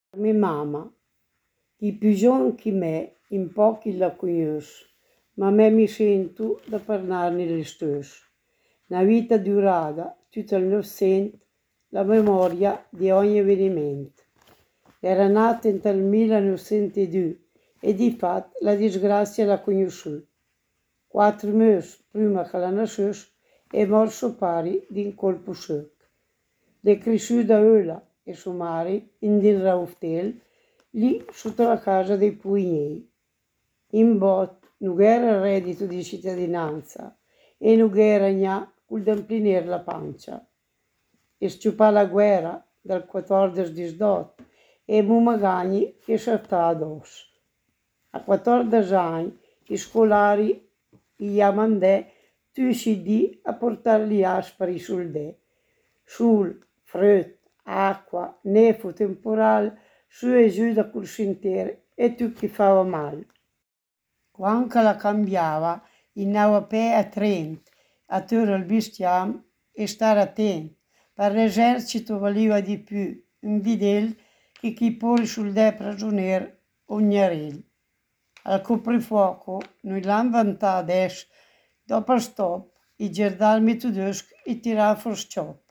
Mia mamma, chi più giovane che me, in pochi la conosce, ma me mi sento da parlarne le stesso. Una vita durata, tutto il Novecento, la memoria di ogni avvenimento. Era nata nel 1902 e di fatto la disgrazia l'ha conosciuta. 4 mesi prima che la nascesse è morso pari di un colpo secco. È cresciuta Ola e suo marito in Din Rauftel, lì sotto la casa dei Pugnei. In bot non era il reddito di cittadinanza e non era neanche col d'amplinare la pancia. E sciupà la guerra dal 14 di sdot e mu magagni che saltà addosso. A 14 anni i scolari gli mandè tutti di a portare gli aspari sul dè. Sul, freddo, acqua, neve temporale, su e giù da col sentiero e tu che fava male. Quando la cambiava, andava a pè a Trento, a torre il bestiame e stare attento. Per l'esercito valeva di più un videl che chi porre sul dè prigioniero ogni arel. Al coprifuoco noi l'hanno inventato adesso, dopo il stop, i gendarmi tedeschi e tirava fuori sciop.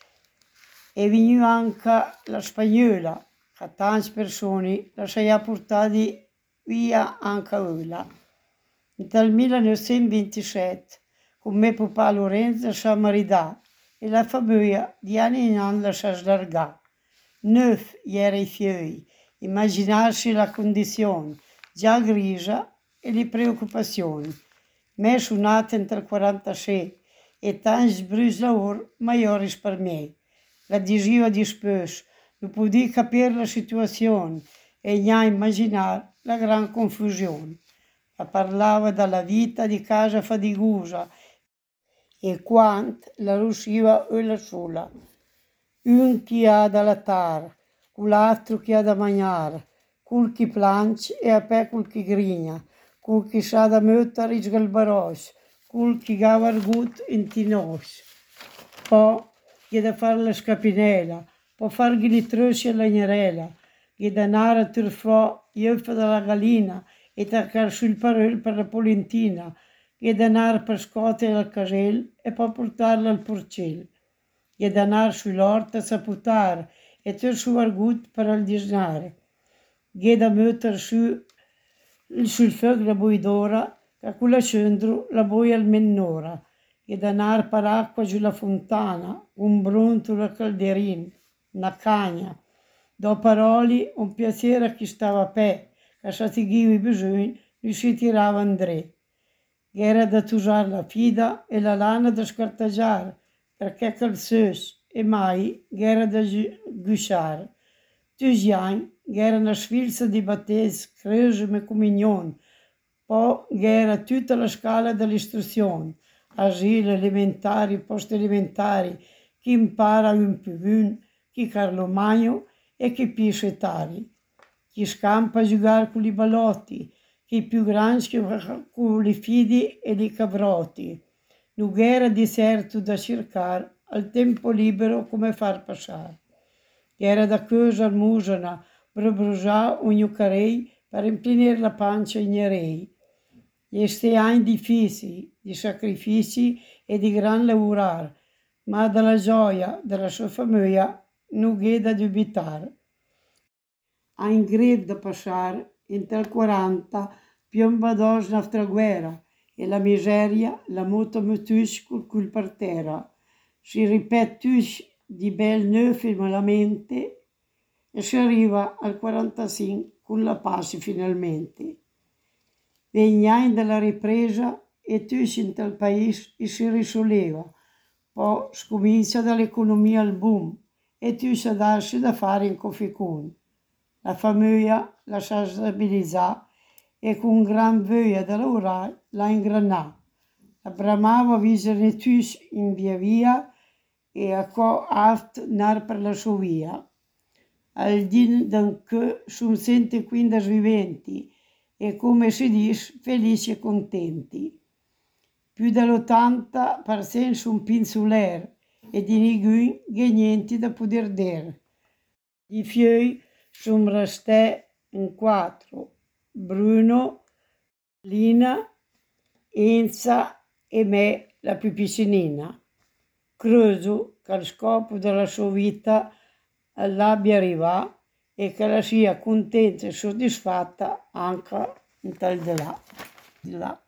È venuta anche la spagnola, che tante persone la si è portati via anche ora. Nel 1927, con me papà Lorenzo si è maritato e la famiglia di anno in anno la si è slargata. 9 erano i figli, immaginarsi la condizione già grigia e le preoccupazioni. Me sono nata nel 1946 e tanti sbrus lavoro maggiori per me. La diceva di spesso, non potevo capire la situazione e neanche immaginare la gran confusione. La parlava della vita di casa faticosa e quanto la riusciva ella sola. Un che ha da lattare, l'altro che ha da mangiare, col chi plancia e a pè col chi grigna, col chi sa da mettere i sgalbaros, col chi ha vargut in tinos. Poi gli da fare la scapinella, poi fargli le trosce alla legnerella, gli da andare a turfare gli uffi della gallina e taccare sul parol per la polentina, gli da andare per scuotere al casello e poi portarla al porcello. Gli da andare sull'orta a saputare e tutto su vargut per il disnare. Gli da mettere sul fuoco la boidora, che con la centro la boia almeno un'ora. Gli da andare per acqua giù la fontana, un brontolo al calderino, una cagna. Dopo parole, un piacere a chi stava a pè, che satighiva i bisogni, gli si tirava André. Era da tusare la fida e la lana da scartagiare, perché calzos e mai era da gusciare. Tutti gli anni era una sfilza di battesimi, cresime, comunioni, poi era tutta la scala dell'istruzione, asili elementari, post elementari, chi impara un più un, chi Carlo Magno e chi Piscetari, chi scampa a giocare con i ballotti, chi più grandi con le fidi e i cabrotti. Non era di certo da cercare al tempo libero come far passare. Era da cosa al musana, bruciare ogni carei per implinare la pancia in erei. Gli sti anni difficili, di sacrifici e di gran lavorare, ma della gioia della sua famiglia non è da dubitare. Ha in grado da passare in tal 40 piomba dos nostra guerra e la miseria la mota metus cul per terra. Si ripetus di bel neuf malamente e si arriva al 45 con la pace finalmente. Vegni della ripresa e tutti in tal paese si risolleva, poi scomincia dall'economia al boom e tutti a darsi da fare in coficone. La famiglia la sa stabilizzare e con gran voglia da lavorare la ingranà. La bramava a viserne tutti in via via e a co aft nar per la sua via. Al din che sono 115 viventi e come si dice felici e contenti. Più dell'80% sono pinzuler e di nigun che niente da poter dire. I fioi sono resté in quattro, Bruno, Lina, Enza e me, la più piccinina. Credo che lo scopo della sua vita l'abbia arrivato e che la sia contenta e soddisfatta anche in tal di là.